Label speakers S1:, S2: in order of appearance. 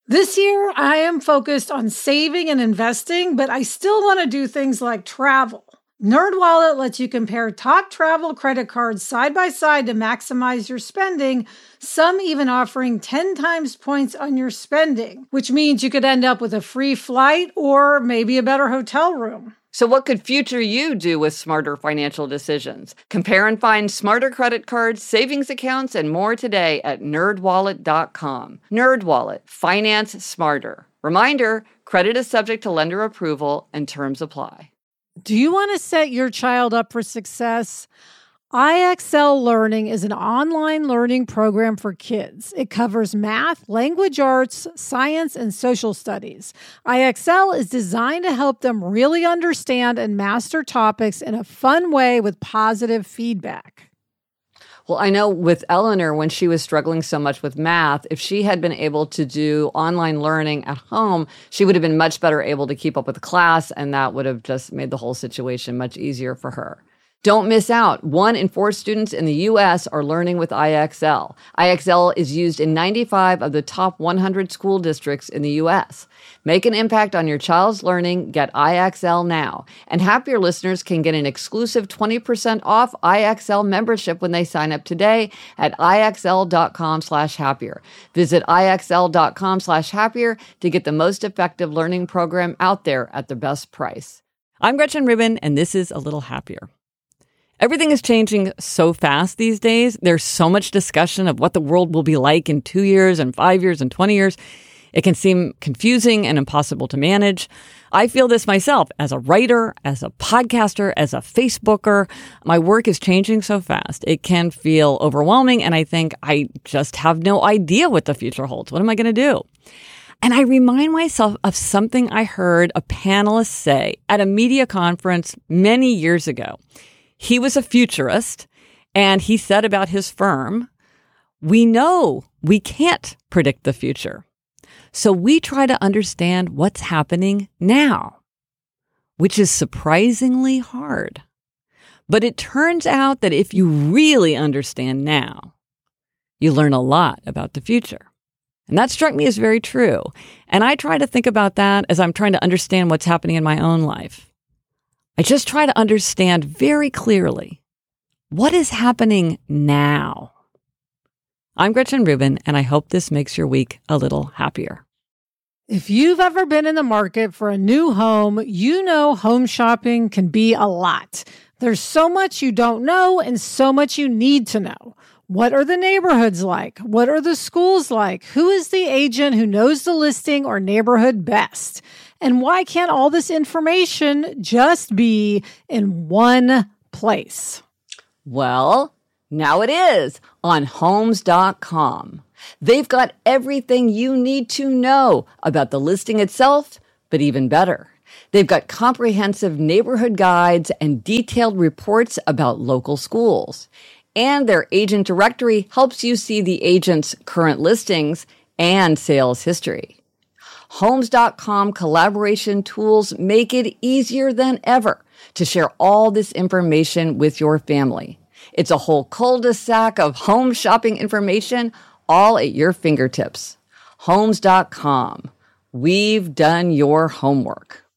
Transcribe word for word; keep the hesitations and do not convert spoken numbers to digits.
S1: This year, I am focused on saving and investing, but I still want to do things like travel. NerdWallet lets you compare top travel credit cards side by side to maximize your spending, some even offering ten times points on your spending, which means you could end up with a free flight or maybe a better hotel room.
S2: So what could future you do with smarter financial decisions? Compare and find smarter credit cards, savings accounts, and more today at nerd wallet dot com. NerdWallet. Finance smarter. Reminder, credit is subject to lender approval and terms apply.
S1: Do you want to set your child up for success? I X L Learning is an online learning program for kids. It covers math, language arts, science, and social studies. I X L is designed to help them really understand and master topics in a fun way with positive feedback.
S2: Well, I know with Eleanor, when she was struggling so much with math, if she had been able to do online learning at home, she would have been much better able to keep up with the class, and that would have just made the whole situation much easier for her. Don't miss out. One in four students in the U S are learning with I X L. I X L is used in ninety-five of the top one hundred school districts in the U S. Make an impact on your child's learning. Get I X L now. And Happier listeners can get an exclusive twenty percent off I X L membership when they sign up today at IXL.com slash happier. Visit IXL.com slash happier to get the most effective learning program out there at the best price. I'm Gretchen Rubin, and this is A Little Happier. Everything is changing so fast these days. There's so much discussion of what the world will be like in two years and five years and twenty years. It can seem confusing and impossible to manage. I feel this myself as a writer, as a podcaster, as a Facebooker. My work is changing so fast. It can feel overwhelming, and I think I just have no idea what the future holds. What am I going to do? And I remind myself of something I heard a panelist say at a media conference many years ago. He was a futurist, and he said about his firm, "We know we can't predict the future, so we try to understand what's happening now," which is surprisingly hard. But it turns out that if you really understand now, you learn a lot about the future. And that struck me as very true. And I try to think about that as I'm trying to understand what's happening in my own life. I just try to understand very clearly what is happening now. I'm Gretchen Rubin, and I hope this makes your week a little happier.
S1: If you've ever been in the market for a new home, you know home shopping can be a lot. There's so much you don't know and so much you need to know. What are the neighborhoods like? What are the schools like? Who is the agent who knows the listing or neighborhood best? And why can't all this information just be in one place?
S2: Well, now it is on Homes dot com. They've got everything you need to know about the listing itself, but even better, they've got comprehensive neighborhood guides and detailed reports about local schools. And their agent directory helps you see the agent's current listings and sales history. Homes dot com collaboration tools make it easier than ever to share all this information with your family. It's a whole cul-de-sac of home shopping information, all at your fingertips. Homes dot com. We've done your homework.